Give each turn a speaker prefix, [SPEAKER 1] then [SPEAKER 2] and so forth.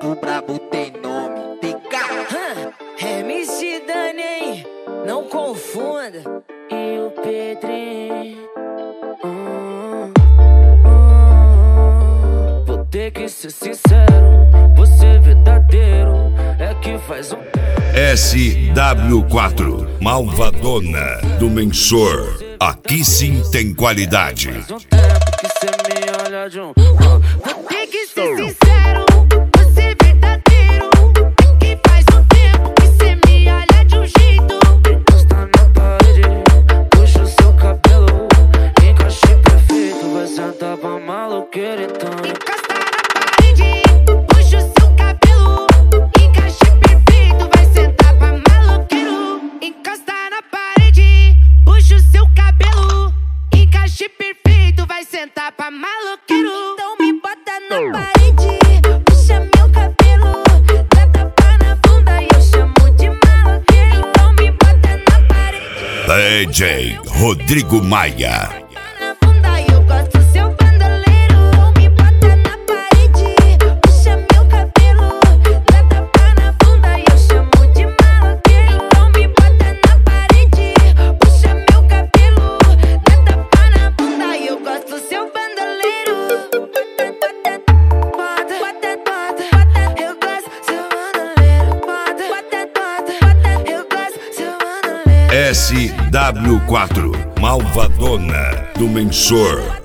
[SPEAKER 1] do brabo tem nome, TK.
[SPEAKER 2] MC Dani, não confunda. E o Pedrinho. Vou ter que ser sincero, você verdadeiro é que faz um
[SPEAKER 3] SW4, Malvadona do Mensor. Aqui sim tem qualidade.
[SPEAKER 2] Faz um tempo que cê me olha de um. Vou ter que ser sincero, você verdadeiro é que faz um tempo que cê me olha de um jeito. Encosta na parede, puxa o seu cabelo, encaixe perfeito, vai sentar pra maloqueira então. Encosta na parede, puxa o seu cabelo, encaixe perfeito, vai sentar pra maloqueiro. Encosta na parede, puxa o seu cabelo, encaixe perfeito, vai sentar pra maloqueiro. Então me bota na parede, puxa meu cabelo, dá tapa na bunda e eu chamo de maloqueiro. Então me bota na parede,
[SPEAKER 3] DJ Rodrigo Maia.
[SPEAKER 2] na bunda e eu gosto do seu bandoleiro. Então me bota na parede, puxa meu cabelo, dá tapa na bunda e eu chamo de maloqueiro. Então me bota na parede, puxa meu cabelo, dá tapa na bunda e eu gosto do seu bandoleiro. Bota, bota, bota, eu gosto do seu bandoleiro. Bota, bota, bota, eu gosto do seu bandoleiro.
[SPEAKER 3] SW4, Malvadona do Mensor.